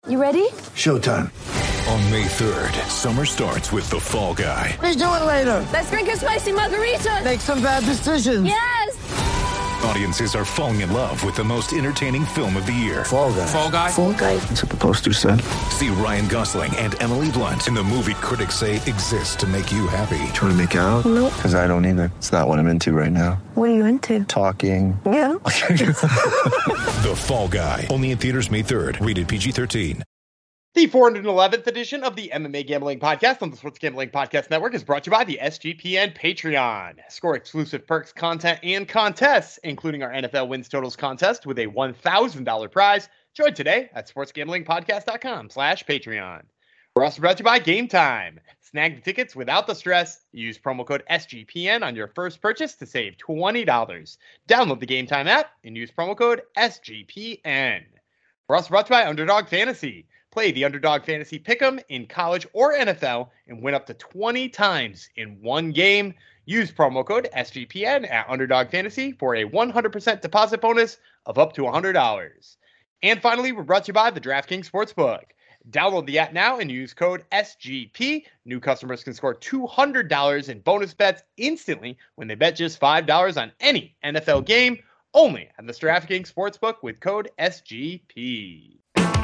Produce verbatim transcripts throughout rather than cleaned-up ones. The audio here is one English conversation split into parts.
You ready? Showtime. On May third, summer starts with The Fall Guy. Let's do it later. Let's drink a spicy margarita. Make some bad decisions. Yes! Audiences are falling in love with the most entertaining film of the year. Fall Guy. Fall Guy? Fall guy. That's what the poster said. See Ryan Gosling and Emily Blunt in the movie critics say exists to make you happy. Trying to make it out? Nope. Because I don't either. It's not what I'm into right now. What are you into? Talking. Yeah. The Fall Guy. Only in theaters May third. Rated P G thirteen. The four hundred eleventh edition of the M M A Gambling Podcast on the Sports Gambling Podcast Network is brought to you by the S G P N Patreon. Score exclusive perks, content, and contests, including our N F L wins totals contest with a one thousand dollars prize. Join today at sportsgamblingpodcast.com slash Patreon. We're also brought to you by Game Time. Snag the tickets without the stress. Use promo code S G P N on your first purchase to save twenty dollars. Download the Game Time app and use promo code S G P N. We're also brought to you by Underdog Fantasy. Play the Underdog Fantasy Pick'em in college or N F L and win up to twenty times in one game. Use promo code S G P N at Underdog Fantasy for a one hundred percent deposit bonus of up to one hundred dollars. And finally, we're brought to you by the DraftKings Sportsbook. Download the app now and use code S G P. New customers can score two hundred dollars in bonus bets instantly when they bet just five dollars on any N F L game, only at the DraftKings Sportsbook with code S G P.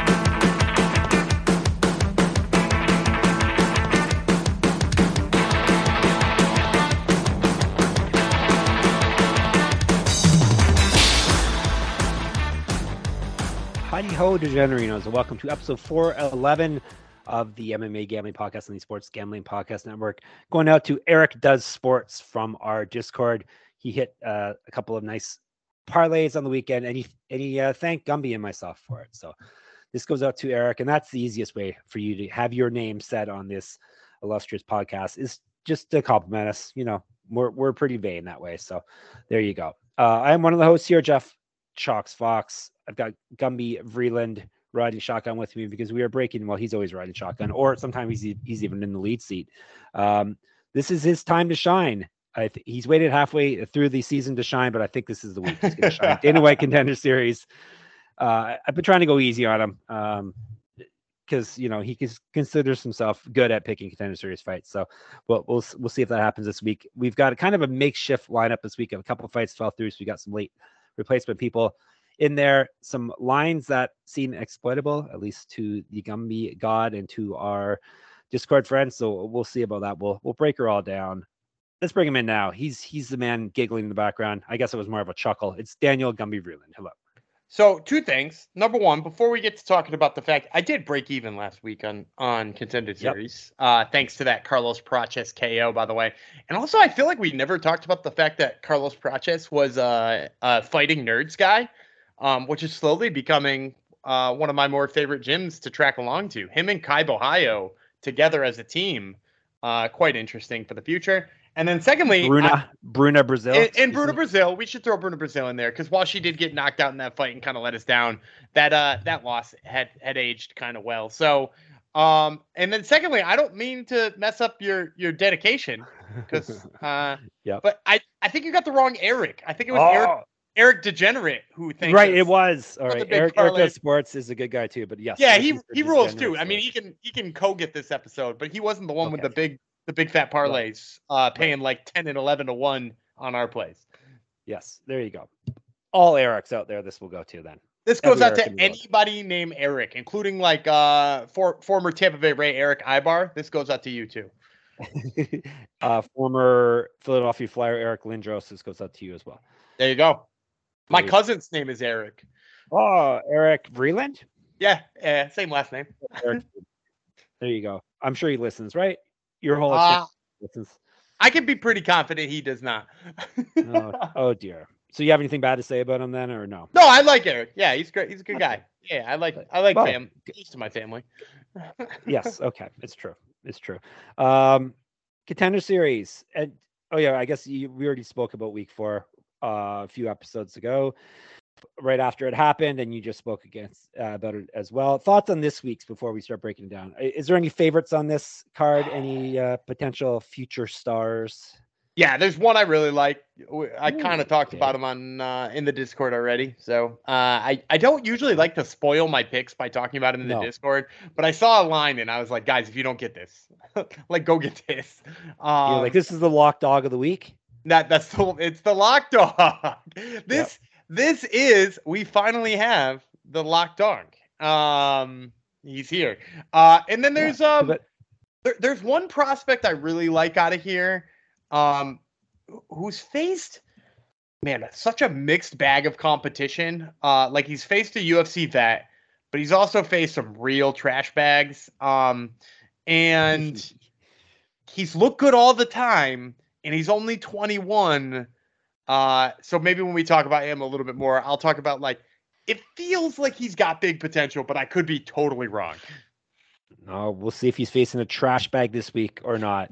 Howdy ho, degenerinos, and welcome to episode four eleven of the M M A Gambling Podcast on the Sports Gambling Podcast Network. Going out to Eric Does Sports from our Discord. He hit uh, a couple of nice parlays on the weekend, and he, and he uh, thanked Gumby and myself for it. So this goes out to Eric, and that's the easiest way for you to have your name said on this illustrious podcast is just to compliment us. You know, we're, we're pretty vain that way. So there you go. Uh, I am one of the hosts here, Jeff Chalks Fox. I've got Gumby Vreeland riding shotgun with me because we are breaking. Well, he's always riding shotgun, or sometimes he's he's even in the lead seat. Um, this is his time to shine. I th- he's waited halfway through the season to shine, but I think this is the week he's going to shine. Dana White Contender Series. Uh, I've been trying to go easy on him um, because you know he considers himself good at picking Contender Series fights. So we'll we'll we'll see if that happens this week. We've got a kind of a makeshift lineup this week. A couple of fights fell through, so we got some late replacement people in there, some lines that seem exploitable, at least to the Gumby God and to our Discord friends. So we'll see about that. We'll we'll break her all down. Let's bring him in now. He's he's the man giggling in the background. I guess it was more of a chuckle. It's Daniel Gumby Vreeland. Hello. So two things. Number one, before we get to talking about the fact I did break even last week on on Contender Series, yep. uh, thanks to that Carlos Praches K O, by the way. And also, I feel like we never talked about the fact that Carlos Praches was uh, a fighting nerds guy. Um, which is slowly becoming uh, one of my more favorite gyms to track along to. Him and Kai Ohio together as a team, uh, quite interesting for the future. And then secondly, Bruna, I, Bruna Brazil. And, and Bruna Brazil, we should throw Bruna Brazil in there because while she did get knocked out in that fight and kind of let us down, that uh, that loss had had aged kind of well. So, um, and then secondly, I don't mean to mess up your your dedication because, uh, yeah, but I I think you got the wrong Eric. I think it was oh. Eric. Eric Degenerate, who thinks right, it was all right. Eric, Eric Eric Sports is a good guy too, but yes, yeah, he he rules too. I mean, he can he can co-get this episode, but he wasn't the one okay. with the big the big fat parlays, right. uh, paying right. like ten and eleven to one on our plays. Yes, there you go. All Erics out there, this will go to then. This goes Every out Eric to anybody named Eric, including like uh for, former Tampa Bay Ray Eric Ibar. This goes out to you too. uh, former Philadelphia Flyer Eric Lindros. This goes out to you as well. There you go. My cousin's name is Eric. Oh, Eric Vreeland? Yeah, uh, same last name. Eric. There you go. I'm sure he listens, right? Your whole uh, listens. I can be pretty confident he does not. oh, oh, dear. So you have anything bad to say about him then, or no? No, I like Eric. Yeah, he's great. He's a good guy. Yeah, I like I like well, fam. Used to my family. Yes. Okay. It's true. It's true. Um, Contender Series. And oh yeah, I guess you, we already spoke about week four. Uh, a few episodes ago, right after it happened, and you just spoke against uh, about it as well. Thoughts on this week's before we start breaking it down? Is there any favorites on this card? Any uh, potential future stars? Yeah, there's one I really like. I kind of talked okay. about him on uh, in the Discord already. So uh, I I don't usually like to spoil my picks by talking about him in the No. Discord, but I saw a line and I was like, guys, if you don't get this, like go get this. Um, You're like, this is the lock dog of the week. That that's the it's the lock dog. This Yep. this is we finally have the lock dog. Um, he's here. Uh, and then there's Yeah, um but there, there's one prospect I really like out of here. Um, who's faced man such a mixed bag of competition. Uh, like he's faced a U F C vet, but he's also faced some real trash bags. Um, and he's looked good all the time. And he's only twenty-one. Uh, so maybe when we talk about him a little bit more, I'll talk about like, it feels like he's got big potential, but I could be totally wrong. no, we'll see if he's facing a trash bag this week or not.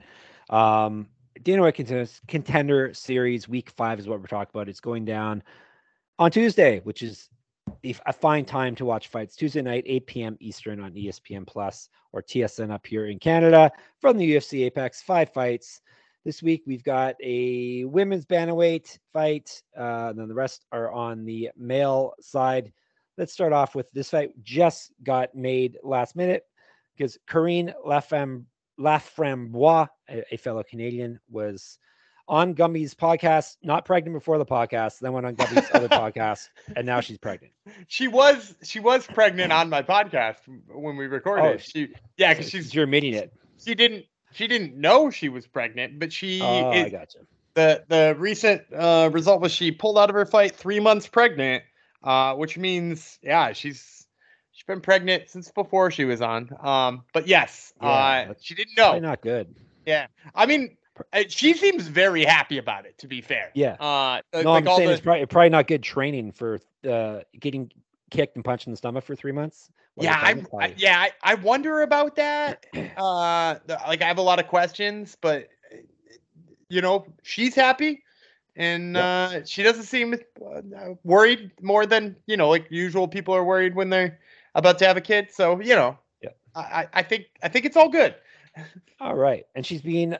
Um, Dana White contenders, contender series week five is what we're talking about. It's going down on Tuesday, which is a fine time to watch fights. Tuesday night, eight p.m. Eastern on E S P N Plus or T S N up here in Canada from the U F C Apex. Five fights. This week, we've got a women's bantamweight fight. Uh, and then the rest are on the male side. Let's start off with this fight just got made last minute because Corinne Lafram- Laframboise, a, a fellow Canadian, was on Gumby's podcast, not pregnant before the podcast, then went on Gumby's other podcast, and now she's pregnant. She was she was pregnant on my podcast when we recorded. Oh, it. She yeah, because So she's you're admitting it. she didn't she didn't know she was pregnant, but she Oh, is, I gotcha. the the recent uh, result was she pulled out of her fight three months pregnant, uh, which means yeah she's she's been pregnant since before she was on. Um, but yes, Yeah, uh, that's she didn't Probably know. not good. Yeah, I mean, uh, she seems very happy about it. To be fair, Yeah. Uh, No, like I'm all saying the, it's probably, probably not good training for uh, getting kicked and punched in the stomach for three months. while yeah, you're I, pregnant, I probably- yeah I, I wonder about that. Uh, the- like I have a lot of questions, but uh, you know she's happy, and Yep. uh, she doesn't seem uh, worried more than you know like usual people are worried when they're about to have a kid. So you know, Yep. I, I I think I think it's all good. All right. And she's being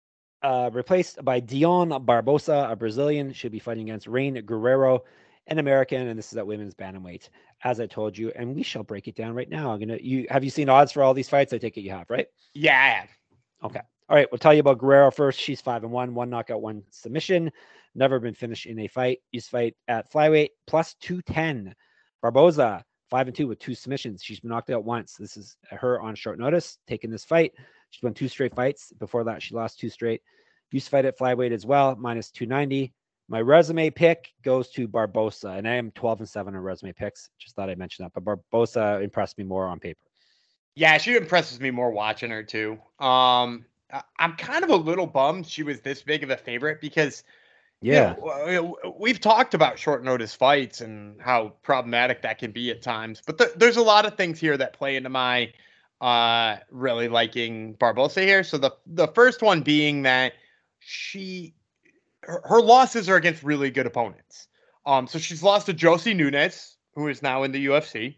uh, replaced by Dion Barbosa, a Brazilian. She'll be fighting against Rain Guerrero, an American. And this is at women's bantamweight, as I told you. And we shall break it down right now. I'm gonna you have you seen odds for all these fights? I take it you have, right? Yeah, I have. Okay. All right. We'll tell you about Guerrero first. She's five and one, one knockout, one submission. Never been finished in a fight. Used to fight at flyweight plus two ten. Barboza, five and two with two submissions. She's been knocked out once. This is her on short notice, taking this fight. She's won two straight fights. Before that, she lost two straight. Used to fight at flyweight as well, minus two ninety. My resume pick goes to Barbosa, and I am twelve and seven on resume picks. Just thought I'd mention that. But Barbosa impressed me more on paper. Yeah, she impresses me more watching her too. Um, I- I'm kind of a little bummed she was this big of a favorite because Yeah. you know, we've talked about short notice fights and how problematic that can be at times. But th- there's a lot of things here that play into my uh, really liking Barbosa here. So the the first one being that she her, her losses are against really good opponents. Um, so she's lost to Josie Nunes, who is now in the U F C,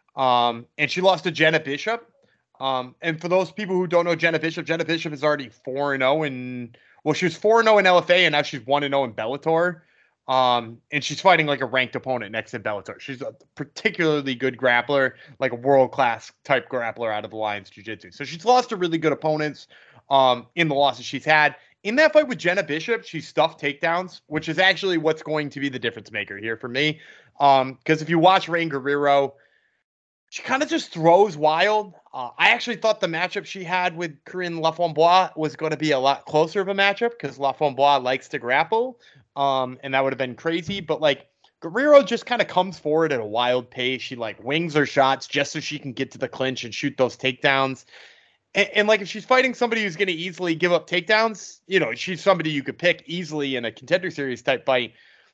um, and she lost to Jenna Bishop. Um, and for those people who don't know Jenna Bishop, Jenna Bishop is already four and zero in well, she was four and zero in L F A, and now she's one and zero in Bellator. Um, and she's fighting like a ranked opponent next to Bellator. She's a particularly good grappler, like a world class type grappler out of Alliance Jiu Jitsu. So she's lost to really good opponents. Um, in the losses she's had in that fight with Jenna Bishop, she stuffed takedowns, which is actually what's going to be the difference maker here for me. Um, because if you watch Rain Guerrero, she kind of just throws wild. Uh, I actually thought the matchup she had with Corinne Laframboise was going to be a lot closer of a matchup because Laframboise likes to grapple, um, and that would have been crazy. But like Guerrero just kind of comes forward at a wild pace. She like wings her shots just so she can get to the clinch and shoot those takedowns. And, and like if she's fighting somebody who's going to easily give up takedowns, you know, she's somebody you could pick easily in a contender series type fight.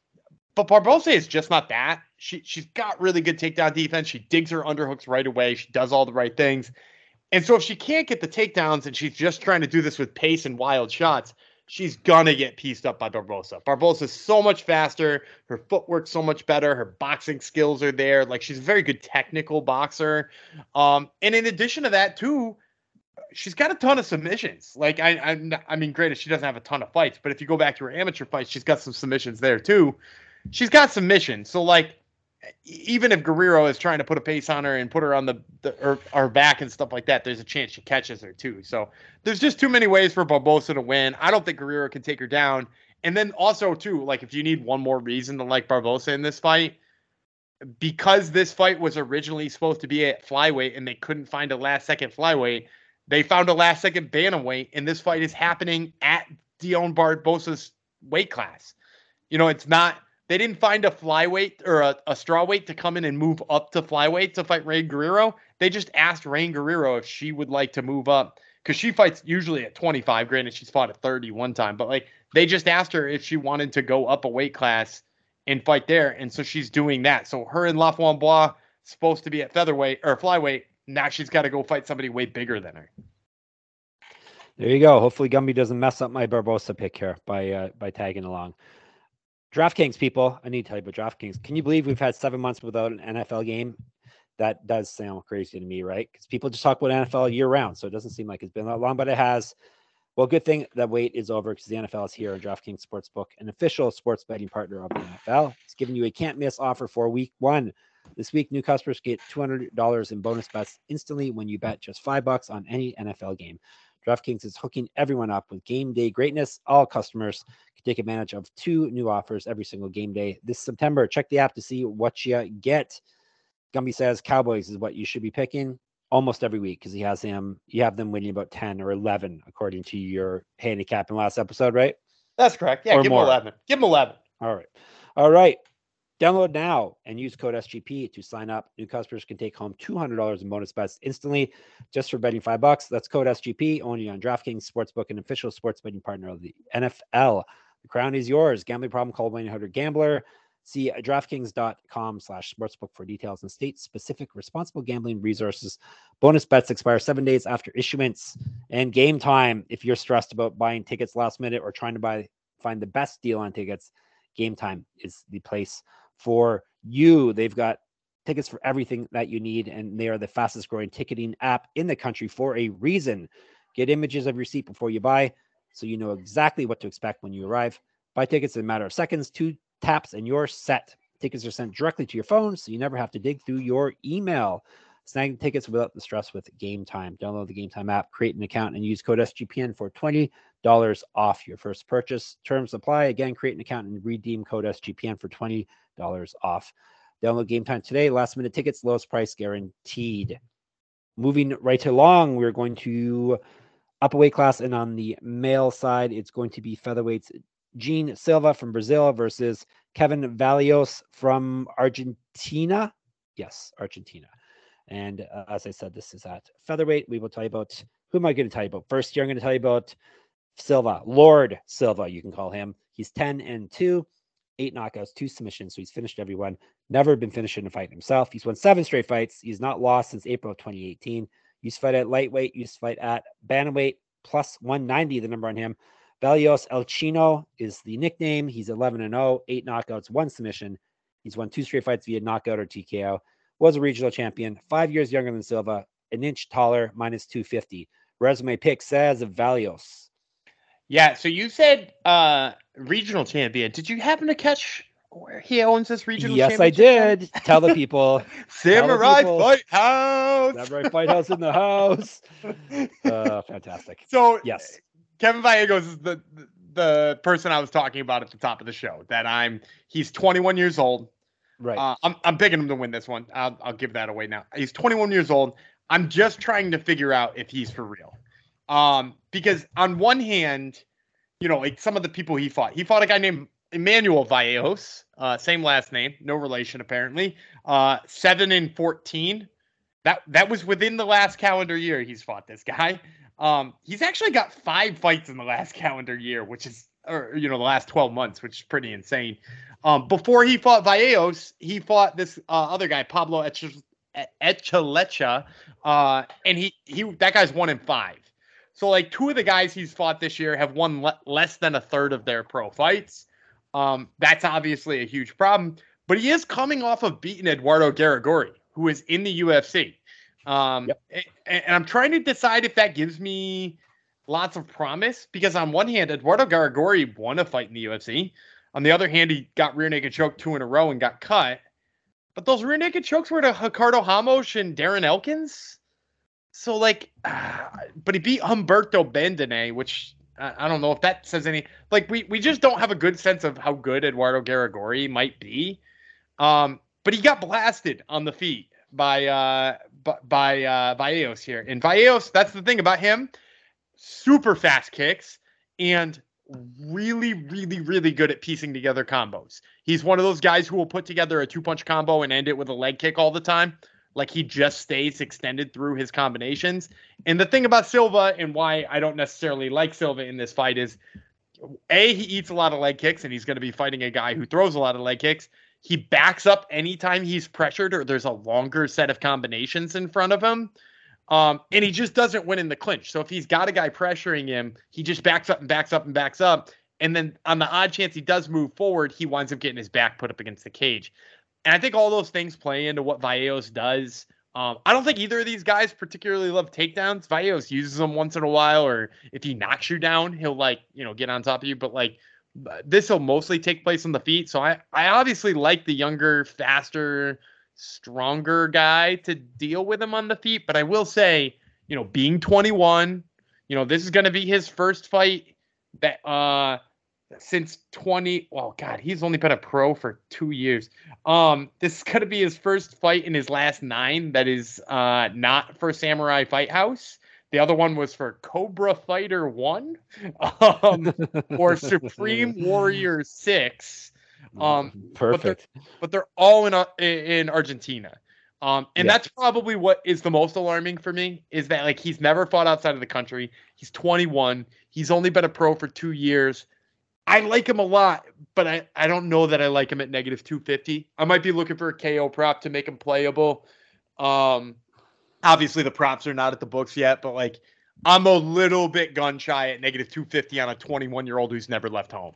But Barbosa is just not that. She, she's got really good takedown defense. She digs her underhooks right away. She does all the right things. And so if she can't get the takedowns and she's just trying to do this with pace and wild shots, she's going to get pieced up by Barbosa. Barbosa is so much faster. Her footwork's so much better. Her boxing skills are there. Like she's a very good technical boxer. Um, and in addition to that, too, she's got a ton of submissions. Like I, I, I mean, granted, she doesn't have a ton of fights, but if you go back to her amateur fights, she's got some submissions there too. She's got submissions. So like, even if Guerrero is trying to put a pace on her and put her on the, the her, her back and stuff like that, there's a chance she catches her too. So there's just too many ways for Barbosa to win. I don't think Guerrero can take her down. And then also too, like if you need one more reason to like Barbosa in this fight, because this fight was originally supposed to be at flyweight and they couldn't find a last second flyweight, they found a last second bantamweight, and this fight is happening at Dion Barbosa's weight class. You know, it's not, they didn't find a flyweight or a, a strawweight to come in and move up to flyweight to fight Rain Guerrero. They just asked Rain Guerrero if she would like to move up, because she fights usually at twenty-five. Granted, she's fought at thirty one time, but like they just asked her if she wanted to go up a weight class and fight there. And so she's doing that. So her and Lafon Bois supposed to be at featherweight or flyweight. Now she's got to go fight somebody way bigger than her. There you go. Hopefully Gumby doesn't mess up my Barbosa pick here by uh, by tagging along. DraftKings, people, I need to tell you about DraftKings. Can you believe we've had seven months without an N F L game? That does sound crazy to me, right? Because people just talk about N F L year round, so it doesn't seem like it's been that long, but it has. Well, good thing that wait is over because the N F L is here. DraftKings Sportsbook, an official sports betting partner of the N F L, it's giving you a can't-miss offer for week one. This week, new customers get two hundred dollars in bonus bets instantly when you bet just five bucks on any N F L game. DraftKings is hooking everyone up with game day greatness. All customers can take advantage of two new offers every single game day this September. Check the app to see what you get. Gumby says Cowboys is what you should be picking almost every week because he has them. You have them winning about ten or eleven according to your handicap in last episode, right? That's correct. Yeah, or give more. him eleven. Give him eleven. All right. All right. Download now and use code S G P to sign up. New customers can take home two hundred dollars in bonus bets instantly just for betting five bucks. That's code S G P only on DraftKings Sportsbook, an official sports betting partner of the N F L. The crown is yours. Gambling problem, call one eight hundred gambler. See DraftKings.com slash sportsbook for details and state-specific responsible gambling resources. Bonus bets expire seven days after issuance. And game time, if you're stressed about buying tickets last minute or trying to buy find the best deal on tickets, Game Time is the place for you. They've got tickets for everything that you need, and they are the fastest growing ticketing app in the country for a reason. Get images of your seat before you buy so you know exactly what to expect when you arrive. Buy tickets in a matter of seconds, two taps, and you're set. Tickets are sent directly to your phone, so you never have to dig through your email. Snag tickets without the stress with Game Time. Download the Game Time app, create an account, and use code S G P N for twenty dollars off your first purchase. Terms apply. Again, create an account and redeem code S G P N for twenty dollars off. Download Game Time today. Last minute tickets, lowest price guaranteed. Moving right along, we're going to up a weight class, and on the male side, it's going to be featherweights Gene Silva from Brazil versus Kevin Valios from Argentina. Yes, Argentina. And uh, as I said, this is at featherweight. We will tell you about, who am I going to tell you about? First here, I'm going to tell you about Silva, Lord Silva, you can call him. He's ten and two, eight knockouts, two submissions. So he's finished everyone. Never been finished in a fight himself. He's won seven straight fights. He's not lost since April of twenty eighteen. Used to fight at lightweight, used to fight at bantamweight, plus one ninety, the number on him. Valios El Chino is the nickname. He's eleven and oh, eight knockouts, one submission. He's won two straight fights via knockout or T K O. Was a regional champion, five years younger than Silva, an inch taller, minus two fifty. Resume pick says Valios. Yeah, so you said uh, regional champion. Did you happen to catch where he owns this regional yes, championship? Yes, I did. Tell the people. Samurai people. Fight House. Samurai Fight House in the house. Uh, fantastic. So, yes. Kevin Gallegos is the, the the person I was talking about at the top of the show. That I'm. He's twenty-one years old. Right. Uh, I'm I'm picking him to win this one. I'll I'll give that away now. He's twenty-one years old. I'm just trying to figure out if he's for real. Um, because on one hand, you know, like some of the people he fought, he fought a guy named Emmanuel Vallejos, uh, same last name, no relation apparently. Uh, seven and fourteen. That that was within the last calendar year. He's fought this guy. Um, he's actually got five fights in the last calendar year, which is, or, you know, the last twelve months, which is pretty insane. Um, before he fought Vallejos, he fought this uh, other guy, Pablo Ech- Echelecha, uh, and he he that guy's one in five. So like two of the guys he's fought this year have won le- less than a third of their pro fights. Um, that's obviously a huge problem. But he is coming off of beating Eduardo Garagorri, who is in the U F C. Um, Yep. and, and I'm trying to decide if that gives me lots of promise because on one hand, Eduardo Garagorri won a fight in the U F C. On the other hand, he got rear naked choke two in a row and got cut. But those rear naked chokes were to Ricardo Ramos and Darren Elkins. So like, uh, but he beat Humberto Bandone, which I, I don't know if that says any. Like we we just don't have a good sense of how good Eduardo Garagorri might be. Um, but he got blasted on the feet by uh by uh Vallejos here. And Vallejos, that's the thing about him. Super fast kicks and really, really, really good at piecing together combos. He's one of those guys who will put together a two-punch combo and end it with a leg kick all the time. Like he just stays extended through his combinations. And the thing about Silva and why I don't necessarily like Silva in this fight is, A, he eats a lot of leg kicks and he's going to be fighting a guy who throws a lot of leg kicks. He backs up anytime he's pressured or there's a longer set of combinations in front of him. Um, and he just doesn't win in the clinch. So if he's got a guy pressuring him, he just backs up and backs up and backs up. And then on the odd chance he does move forward, he winds up getting his back put up against the cage. And I think all those things play into what Vallejos does. Um, I don't think either of these guys particularly love takedowns. Vallejos uses them once in a while, or if he knocks you down, he'll like, you know, get on top of you. But like this will mostly take place on the feet. So I, I obviously like the younger, faster, stronger guy to deal with him on the feet. But I will say, you know, being twenty-one, you know, this is going to be his first fight that uh, since twenty. Oh, God, he's only been a pro for two years. Um, this is going to be his first fight in his last nine that is uh, not for Samurai Fight House. The other one was for Cobra Fighter one um, or Supreme Warrior six. Um, Perfect. But they're, but they're all in uh, in Argentina. Um, and Yeah. that's probably what is the most alarming for me is that like he's never fought outside of the country. He's twenty-one. He's only been a pro for two years. I like him a lot, but I, I don't know that I like him at negative two fifty. I might be looking for a K O prop to make him playable. Um, obviously the props are not at the books yet, but like I'm a little bit gun shy at negative two fifty on a twenty-one year old who's never left home.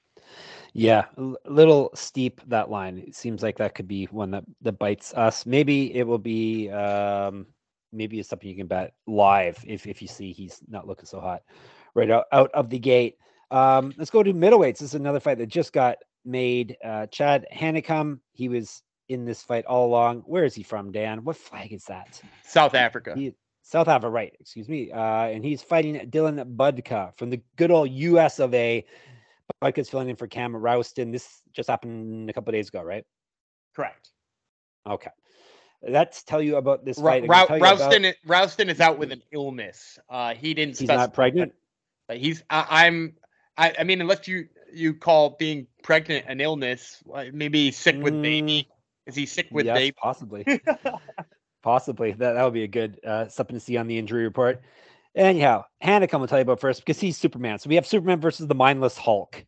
Yeah, a little steep that line. It seems like that could be one that, that bites us. Maybe it will be um maybe it's something you can bet live if if you see he's not looking so hot right out, out of the gate. Um, let's go to middleweights. This is another fight that just got made. Uh, Chad Hanekom, he was in this fight all along. Where is he from, Dan? What flag is that? South Africa. He, South Africa, right? Excuse me. Uh, and he's fighting Dylan Budka from the good old U S of A. Budka's filling in for Cam Rouston. This just happened a couple of days ago, right? Correct. Okay. Let's tell you about this Ra- fight. Ra- About, Rouston, Rouston is out with an illness. Uh, he didn't. he's specify, not pregnant. But he's. I, I'm. I, I mean, unless you you call being pregnant an illness, like maybe he's sick with baby. Is he sick with yes, baby? Possibly. Possibly. That that would be a good uh, something to see on the injury report. Anyhow, Hanekom will tell you about first because he's Superman. So we have Superman versus the Mindless Hulk,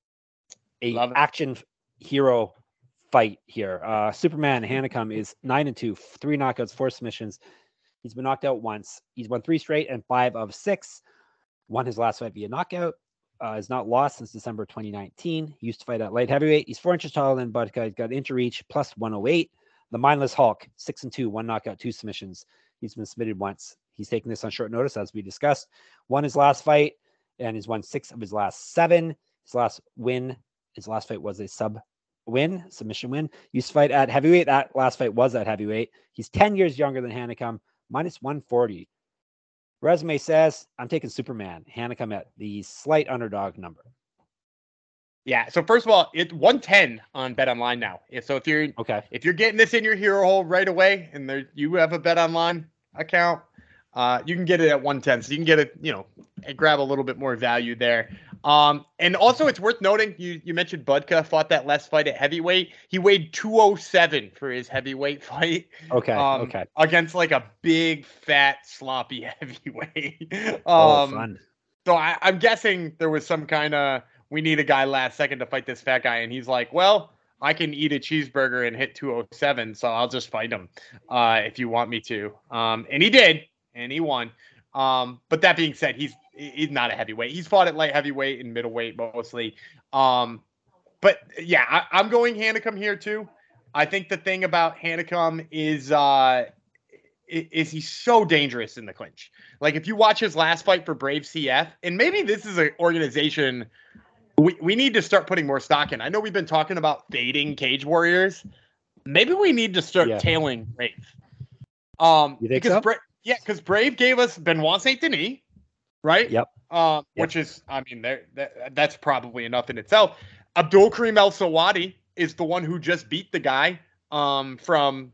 a action hero fight here. Uh, Superman Hanekom is nine and two, three knockouts, four submissions. He's been knocked out once. He's won three straight and five of six. Won his last fight via knockout. Uh, has not lost since December twenty nineteen. He used to fight at light heavyweight. He's four inches taller than Budka. He's got inch reach plus one oh eight. The Mindless Hulk, six and two, one knockout, two submissions. He's been submitted once. He's taking this on short notice, as we discussed. Won his last fight, and he's won six of his last seven. His last win, his last fight was a sub win, submission win. Used to fight at heavyweight. That last fight was at heavyweight. He's ten years younger than Hanekom, minus one forty. Resume says, I'm taking Superman. Hanekom at the slight underdog number. Yeah. So first of all, it's one ten on BetOnline now. So if you're okay, if you're getting this in your hero hole right away, and there you have a BetOnline account, uh, you can get it at one ten. So you can get it, you know, and grab a little bit more value there. Um, and also it's worth noting, you you mentioned Budka fought that last fight at heavyweight. He weighed two oh seven for his heavyweight fight. Okay. Um, okay. Against like a big, fat, sloppy heavyweight. um, oh, fun. So I, I'm guessing there was some kind of, we need a guy last second to fight this fat guy. And he's like, well, I can eat a cheeseburger and hit two oh seven, so I'll just fight him uh, if you want me to. Um, and he did, and he won. Um, but that being said, he's he's not a heavyweight. He's fought at light heavyweight and middleweight mostly. Um, but yeah, I, I'm going Hanekom here too. I think the thing about Hanekom is uh, is he's so dangerous in the clinch. Like if you watch his last fight for Brave C F, and maybe this is an organization we, we need to start putting more stock in. I know we've been talking about fading Cage Warriors. Maybe we need to start yeah. tailing Brave. Um, you think because so? Bra- yeah, because Brave gave us Benoit Saint Denis, right? Yep. Um, yep. Which is, I mean, that, that's probably enough in itself. Abdul Karim El Sawadi is the one who just beat the guy um, from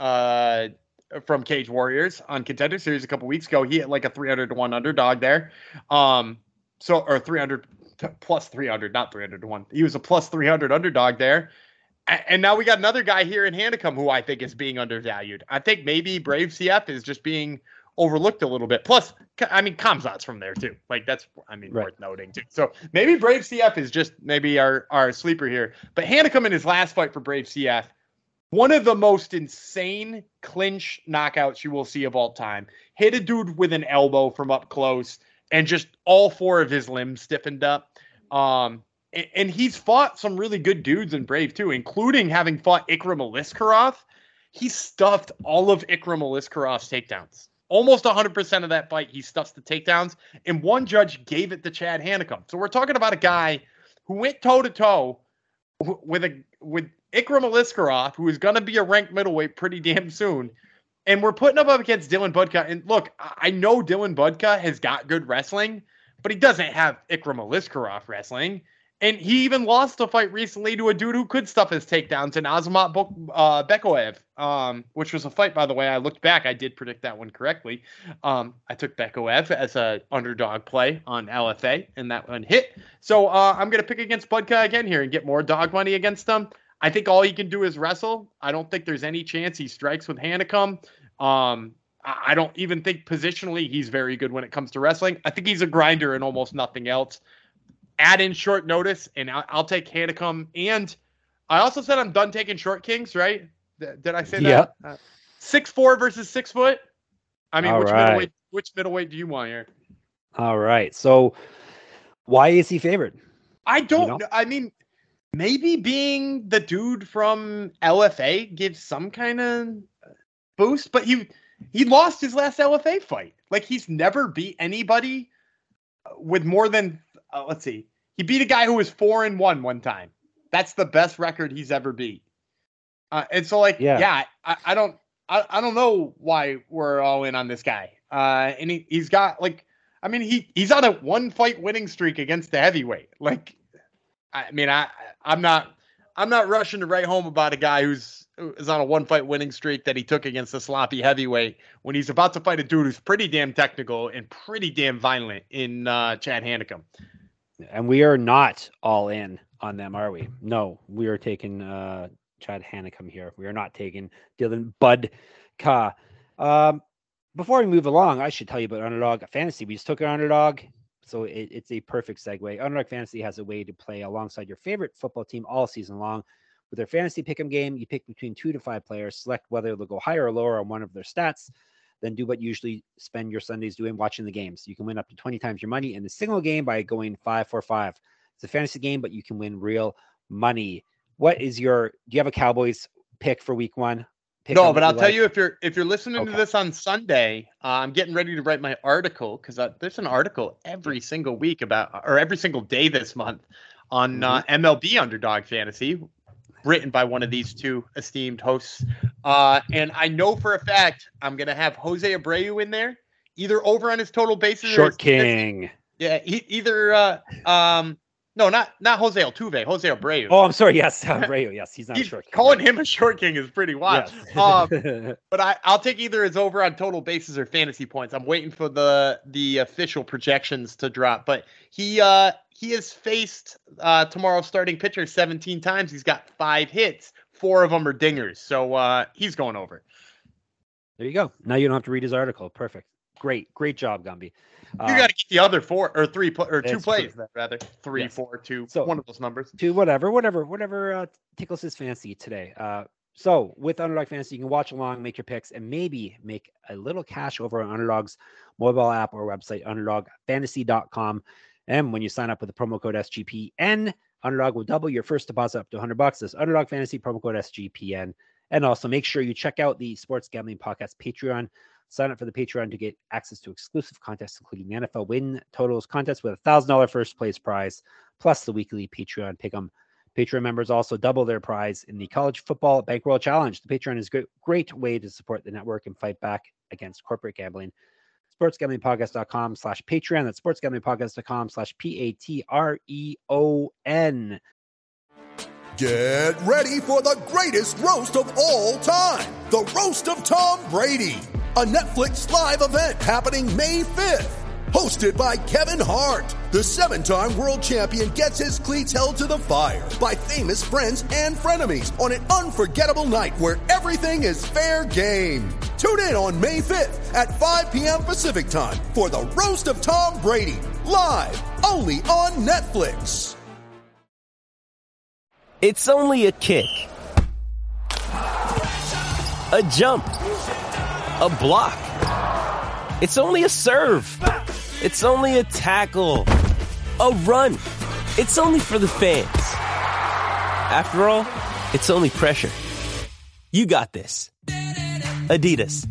uh, from Cage Warriors on Contender Series a couple weeks ago. He had like a three hundred to one underdog there. Um, so or three hundred plus three hundred, not three hundred to one. He was a plus three hundred underdog there. And now we got another guy here in Hanicum who I think is being undervalued. I think maybe Brave C F is just being overlooked a little bit. Plus, I mean, Kamzat's from there too. Like that's, I mean, right. worth noting too. So maybe Brave C F is just maybe our, our sleeper here. But Hanicum in his last fight for Brave C F, one of the most insane clinch knockouts you will see of all time. Hit a dude with an elbow from up close and just all four of his limbs stiffened up. Um, and, and he's fought some really good dudes in Brave too, including having fought Ikram Aliskerov. He stuffed all of Ikram Aliskerov's takedowns. Almost one hundred percent of that fight, he stuffs the takedowns. And one judge gave it to Chad Hanicum. So we're talking about a guy who went toe-to-toe with a with Ikram Aliskerov, who is going to be a ranked middleweight pretty damn soon. And we're putting him up against Dylan Budka. And look, I know Dylan Budka has got good wrestling, but he doesn't have Ikram Aliskerov wrestling. And he even lost a fight recently to a dude who could stuff his takedowns in Azamat uh, Bekoev, um, which was a fight, by the way. I looked back. I did predict that one correctly. Um, I took Bekoev as a underdog play on L F A, and that one hit. So uh, I'm going to pick against Budka again here and get more dog money against him. I think all he can do is wrestle. I don't think there's any chance he strikes with Hanicum. Um, I don't even think positionally he's very good when it comes to wrestling. I think he's a grinder and almost nothing else. Add in short notice, and I'll, I'll take Hanicum. And I also said I'm done taking short kings, right? Th- did I say yep. that? Uh, six four versus six foot. I mean, All which right. middleweight? Which middleweight do you want here? All right. So, why is he favored? I don't. You know? know. I mean, maybe being the dude from L F A gives some kind of boost, but he he lost his last L F A fight. Like he's never beat anybody with more than. Uh, let's see. He beat a guy who was four and one one time. That's the best record he's ever beat. Uh, and so, like, yeah, yeah I, I don't, I, I don't know why we're all in on this guy. Uh, and he, he's got like, I mean, he, he's on a one fight winning streak against the heavyweight. Like, I mean, I, I'm not, I'm not rushing to write home about a guy who's is on a one fight winning streak that he took against a sloppy heavyweight when he's about to fight a dude who's pretty damn technical and pretty damn violent in uh, Chad Hanicum. And we are not all in on them, are we? No, we are taking uh, Chad Hanicum here. We are not taking Dylan Budka. Um, before we move along, I should tell you about Underdog Fantasy. We just took an Underdog, so it, it's a perfect segue. Underdog Fantasy has a way to play alongside your favorite football team all season long. With their fantasy pick'em game, you pick between two to five players, select whether they'll go higher or lower on one of their stats, then do what you usually spend your Sundays doing, watching the games. You can win up to twenty times your money in the single game by going five for five. It's a fantasy game, but you can win real money. What is your, do you have a Cowboys pick for week one? Pick no, but I'll tell like? you, if you're, if you're listening okay. to this on Sunday, uh, I'm getting ready to write my article because uh, there's an article every single week about, or every single day this month on mm-hmm. uh, M L B Underdog Fantasy, written by one of these two esteemed hosts. Uh, and I know for a fact I'm going to have Jose Abreu in there, either over on his total bases. Short or his, King. his, yeah, he, either, uh, um, no, not not Jose Altuve, Jose Abreu. Oh, I'm sorry. Yes, Abreu. Yes, he's not he's a short king. Calling him a short king is pretty wild. Yes. um, but I, I'll take either his over on total bases or fantasy points. I'm waiting for the the official projections to drop. But he uh, he has faced uh, tomorrow's starting pitcher seventeen times. He's got five hits. Four of them are dingers. So uh, he's going over. There you go. Now you don't have to read his article. Perfect. Great. Great job, Gumby. You um, got to get the other four or three pl- or two plays, true. rather three, yes. four, two, so, one of those numbers. Two, whatever, whatever, whatever uh, tickles his fancy today. Uh, so with Underdog Fantasy, you can watch along, make your picks, and maybe make a little cash over on Underdog's mobile app or website, underdog fantasy dot com. And when you sign up with the promo code S G P N, Underdog will double your first deposit up to one hundred bucks. This Underdog Fantasy promo code S G P N. And also make sure you check out the Sports Gambling Podcast Patreon. Sign up for the Patreon to get access to exclusive contests, including the N F L win totals contest with a one thousand dollars first place prize, plus the weekly Patreon Pick'em. Patreon members also double their prize in the College Football Bankroll Challenge. The Patreon is a great, great way to support the network and fight back against corporate gambling. sportsgamblingpodcast.com slash Patreon. That's sportsgamblingpodcast.com slash P A T R E O N. Get ready for the greatest roast of all time, the Roast of Tom Brady, a Netflix live event happening May fifth. Hosted by Kevin Hart, the seven-time world champion gets his cleats held to the fire by famous friends and frenemies on an unforgettable night where everything is fair game. Tune in on May fifth at five p.m. Pacific time for the Roast of Tom Brady, live only on Netflix. It's only a kick, a jump, a block. It's only a serve. It's only a tackle, a run. It's only for the fans. After all, it's only pressure. You got this. Adidas.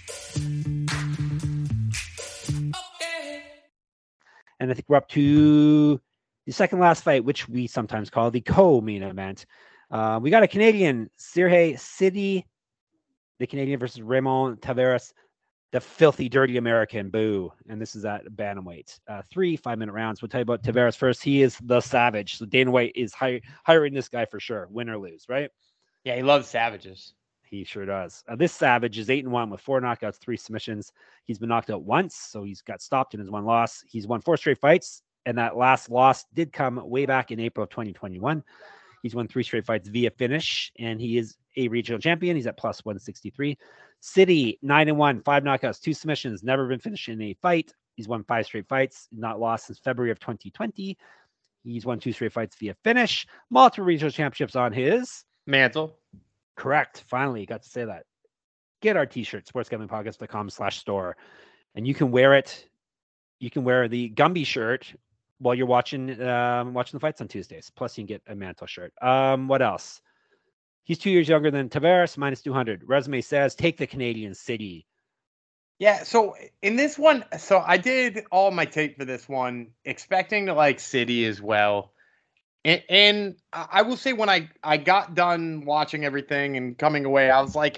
And I think we're up to the second last fight, which we sometimes call the co-main event. Uh, we got a Canadian, Sergey City, the Canadian versus Raymond Tavares, the filthy, dirty American. Boo. And this is at bantamweight. Uh, three five-minute rounds. We'll tell you about Tavares first. He is the savage. So Dana White is hi- hiring this guy for sure. Win or lose, right? Yeah, he loves savages. He sure does. Uh, this savage is eight and one with four knockouts, three submissions. He's been knocked out once, so he's got stopped in his one loss. He's won four straight fights, and that last loss did come way back in April of twenty twenty-one. He's won three straight fights via finish, and he is a regional champion. He's at plus one sixty-three. City, nine and one, five knockouts, two submissions, never been finished in a fight. He's won five straight fights, not lost since February of twenty twenty. He's won two straight fights via finish. Multiple regional championships on his mantle. Correct. Finally, got to say that. Get our t-shirt, sportsgamblingpodcast.com slash store. And you can wear it. You can wear the Gumby shirt while you're watching um, watching the fights on Tuesdays. Plus, you can get a mantle shirt. Um, what else? He's two years younger than Tavares, minus two hundred. Resume says, take the Canadian City. Yeah, so in this one, so I did all my tape for this one, expecting to like City as well. And, and I will say when I, I got done watching everything and coming away, I was like,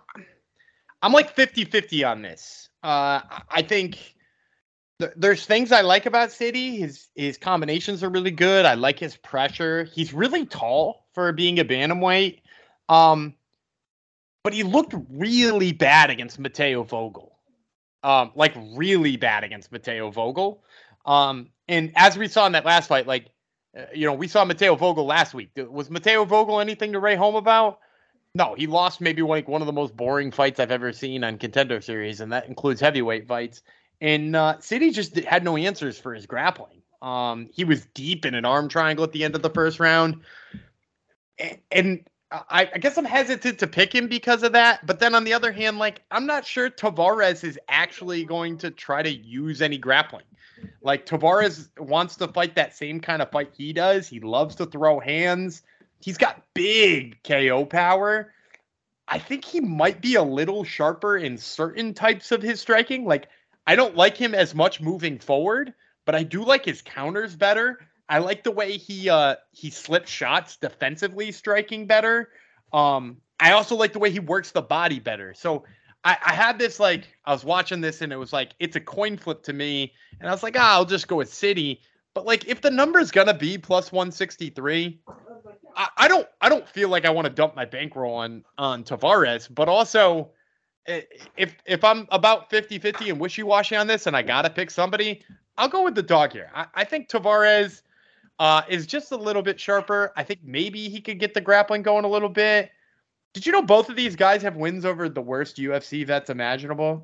I'm like fifty-fifty on this. Uh, I think th- there's things I like about City. His his combinations are really good. I like his pressure. He's really tall for being a bantamweight. Um, but he looked really bad against Mateo Vogel. Um, like really bad against Mateo Vogel. Um, and as we saw in that last fight, like, uh, you know, we saw Mateo Vogel last week. Was Mateo Vogel anything to write home about? No, he lost maybe like one of the most boring fights I've ever seen on Contender Series, and that includes heavyweight fights. And uh, City just had no answers for his grappling. Um, he was deep in an arm triangle at the end of the first round. And, and I, I guess I'm hesitant to pick him because of that. But then on the other hand, like, I'm not sure Tavares is actually going to try to use any grappling. Like, Tavares wants to fight that same kind of fight he does. He loves to throw hands. He's got big K O power. I think he might be a little sharper in certain types of his striking. Like, I don't like him as much moving forward, but I do like his counters better. I like the way he uh, he slips shots defensively, striking better. Um, I also like the way he works the body better. So I, I had this, like, I was watching this and it was like, it's a coin flip to me. And I was like, ah, I'll just go with City. But like, if the number's going to be plus one sixty-three, I, I don't I don't feel like I want to dump my bankroll on, on Tavares. But also, if if I'm about fifty-fifty and wishy-washy on this and I got to pick somebody, I'll go with the dog here. I, I think Tavares uh, is just a little bit sharper. I think maybe he could get the grappling going a little bit. Did you know both of these guys have wins over the worst U F C vets imaginable?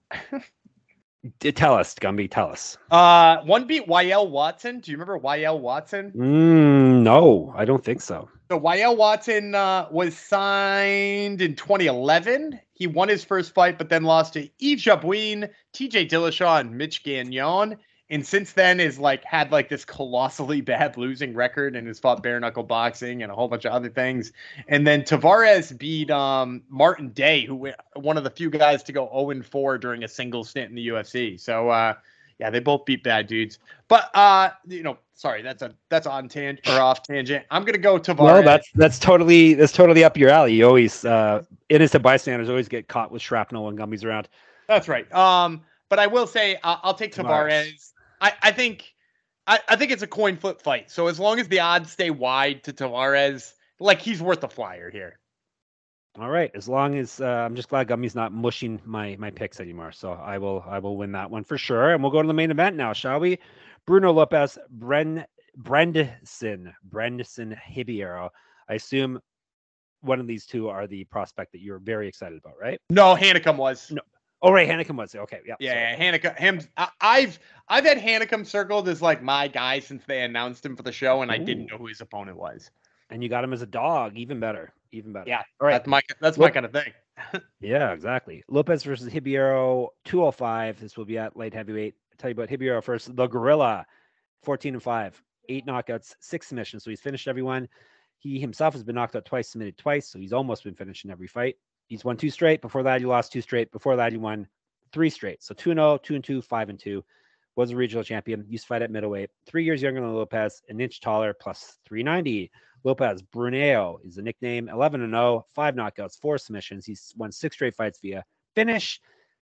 Tell us, Gumby, tell us. Uh, one beat Y L Watson. Do you remember Y L Watson? Mm, no, I don't think so. So Y L Watson uh, was signed in twenty eleven. He won his first fight, but then lost to Yves Jabouin, T J Dillashaw, and Mitch Gagnon. And since then is like had like this colossally bad losing record and has fought bare knuckle boxing and a whole bunch of other things. And then Tavares beat um, Martin Day, who went one of the few guys to go oh and four during a single stint in the U F C. So uh, yeah, they both beat bad dudes. But uh, you know, sorry, that's a that's on tangent or off tangent. I'm gonna go Tavares. Well, that's that's totally that's totally up your alley. You always uh, innocent bystanders always get caught with shrapnel when Gumby's around. That's right. Um, but I will say uh, I'll take Tavares. Tavares. I, I think I, I think it's a coin flip fight. So as long as the odds stay wide to Tavares, like he's worth a flyer here. All right. As long as uh, I'm just glad Gumby's not mushing my my picks anymore. So I will I will win that one for sure. And we'll go to the main event now, shall we? Bruno Lopez, Bren Brandson, Brandson Hibiero. I assume one of these two are the prospect that you're very excited about, right? No, Hanicum was. No. Oh, right, Hanicum was. Okay, yeah. Yeah, yeah Hanicum. Him. I, I've I've had Hanicum circled as like my guy since they announced him for the show, and Ooh. I didn't know who his opponent was. And you got him as a dog, even better, even better. Yeah, all right. That's my that's my kind of thing. Yeah, exactly. Lopez versus Hibiero, two oh five. This will be at light heavyweight. I'll tell you about Hibiero first. The Gorilla, fourteen and five, eight knockouts, six submissions. So he's finished everyone. He himself has been knocked out twice, submitted twice. So he's almost been finishing every fight. He's won two straight. Before that, he lost two straight. Before that, he won three straight. So two and oh, two and two, five and two. Was a regional champion. Used to fight at middleweight. Three years younger than Lopez, an inch taller, plus three ninety. Lopez Bruneo is the nickname. eleven and oh, five knockouts, four submissions. He's won six straight fights via finish.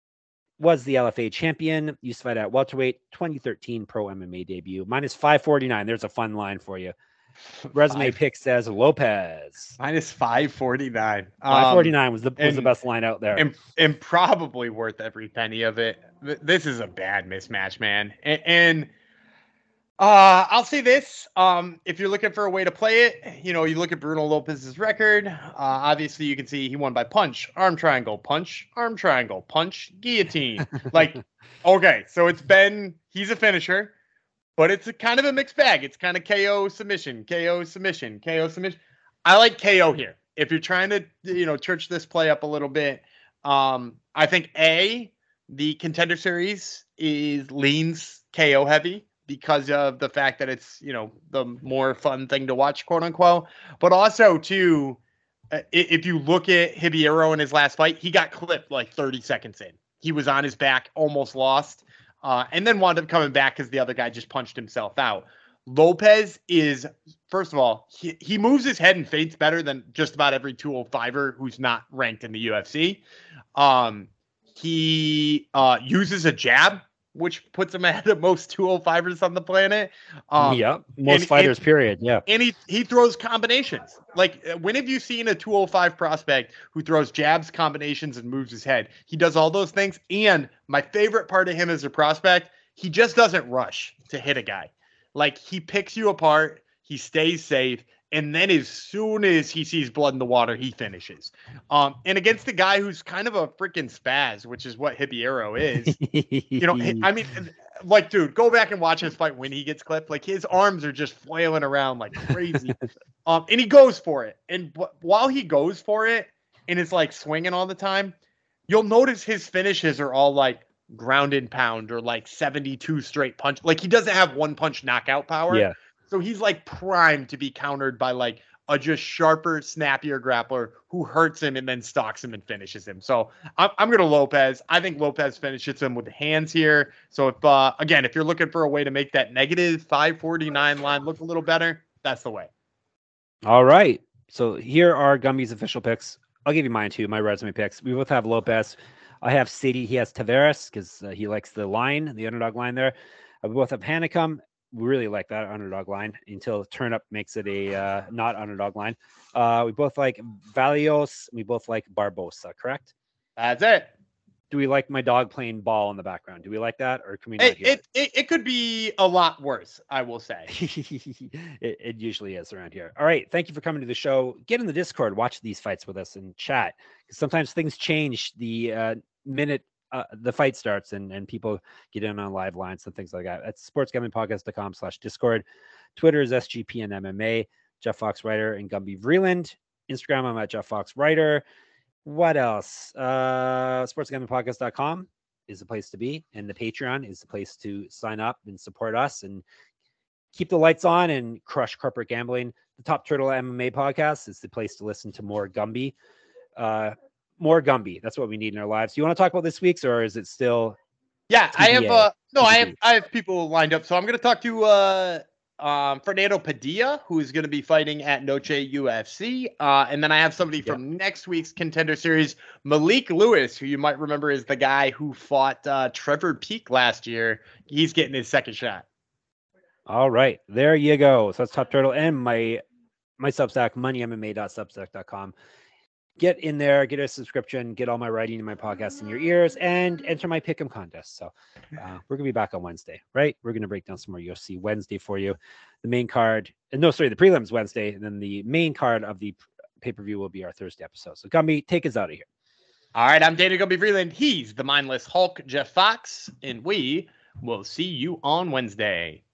Was the L F A champion. Used to fight at welterweight. twenty thirteen pro M M A debut. Minus five forty-nine. There's a fun line for you. Resume Five. pick says Lopez. Minus five forty-nine. five forty-nine um, was the was and, the best line out there. And, and probably worth every penny of it. This is a bad mismatch, man. And, and uh, I'll say this. Um, if you're looking for a way to play it, you know, you look at Bruno Lopez's record. Uh, obviously, you can see he won by punch, arm triangle, punch, arm triangle, punch, guillotine. Like, okay, so it's been, he's a finisher. But it's a kind of a mixed bag. It's kind of K O submission, K O submission, K O submission. I like K O here. If you're trying to, you know, church this play up a little bit, um, I think A, the Contender Series is leans K O heavy because of the fact that it's, you know, the more fun thing to watch, quote unquote. But also, too, uh, if you look at Hibiero in his last fight, he got clipped like thirty seconds in. He was on his back, almost lost. Uh, and then wound up coming back because the other guy just punched himself out. Lopez is, first of all, he, he moves his head and feints better than just about every two oh five-er who's not ranked in the U F C. Um, he uh, uses a jab, which puts him ahead of most two oh five-ers on the planet. Um, yeah, most and, fighters, and, period. Yeah. And he, he throws combinations. Like, when have you seen a two oh five prospect who throws jabs, combinations, and moves his head? He does all those things. And my favorite part of him as a prospect, he just doesn't rush to hit a guy. Like, he picks you apart, he stays safe, and then as soon as he sees blood in the water, he finishes. Um, and against a guy who's kind of a freaking spaz, which is what Hibiero is, you know, I mean, like, dude, go back and watch his fight when he gets clipped. Like, his arms are just flailing around like crazy. um, and he goes for it. And w- while he goes for it and is like swinging all the time, you'll notice his finishes are all like ground and pound or like seventy-two straight punch. Like, he doesn't have one punch knockout power. Yeah. So he's like primed to be countered by like a just sharper, snappier grappler who hurts him and then stalks him and finishes him. So I'm, I'm going to Lopez. I think Lopez finishes him with hands here. So if, uh, again, if you're looking for a way to make that negative five forty-nine line look a little better, that's the way. All right. So here are Gumby's official picks. I'll give you mine too, my resume picks. We both have Lopez. I have Sadie. He has Tavares because uh, he likes the line, the underdog line there. Uh, we both have Hanicum. We really like that underdog line until Turnup makes it a uh, not underdog line. Uh, we both like Valios. We both like Barbosa, correct? That's it. Do we like my dog playing ball in the background? Do we like that, or can we not it, hear it, it? It could be a lot worse, I will say. it, it usually is around here. All right. Thank you for coming to the show. Get in the Discord, watch these fights with us and chat. Because sometimes things change the uh, minute Uh, the fight starts and, and people get in on live lines and things like that. That's sportsgamblingpodcast.com slash Discord. Twitter is S G P N M M A. Jeff Fox Writer and Gumby Vreeland. Instagram, I'm at Jeff Fox Writer. What else? Uh, sportsgamblingpodcast dot com. is the place to be, and the Patreon is the place to sign up and support us and keep the lights on and crush corporate gambling. The Top Turtle M M A podcast is the place to listen to more Gumby. Uh, more Gumby. That's what we need in our lives. Do you want to talk about this week's, or is it still? Yeah, T B A? I have. Uh, no, T B A. I have. I have people lined up. So I'm going to talk to uh, um, Fernando Padilla, who is going to be fighting at Noche U F C, uh, and then I have somebody Yeah. from next week's Contender Series, Malik Lewis, who you might remember is the guy who fought uh, Trevor Peek last year. He's getting his second shot. All right, there you go. So that's Top Turtle and my my Substack, money M M A dot substack dot com. Get in there, get a subscription, get all my writing and my podcast in your ears, and enter my pick'em contest. So uh, we're gonna be back on Wednesday, right? We're gonna break down some more U F C Wednesday for you. The main card, uh, no, sorry, the prelims Wednesday, and then the main card of the pay per view will be our Thursday episode. So Gumby, take us out of here. All right, I'm Dana Gumby Freeland. He's the mindless Hulk, Jeff Fox, and we will see you on Wednesday.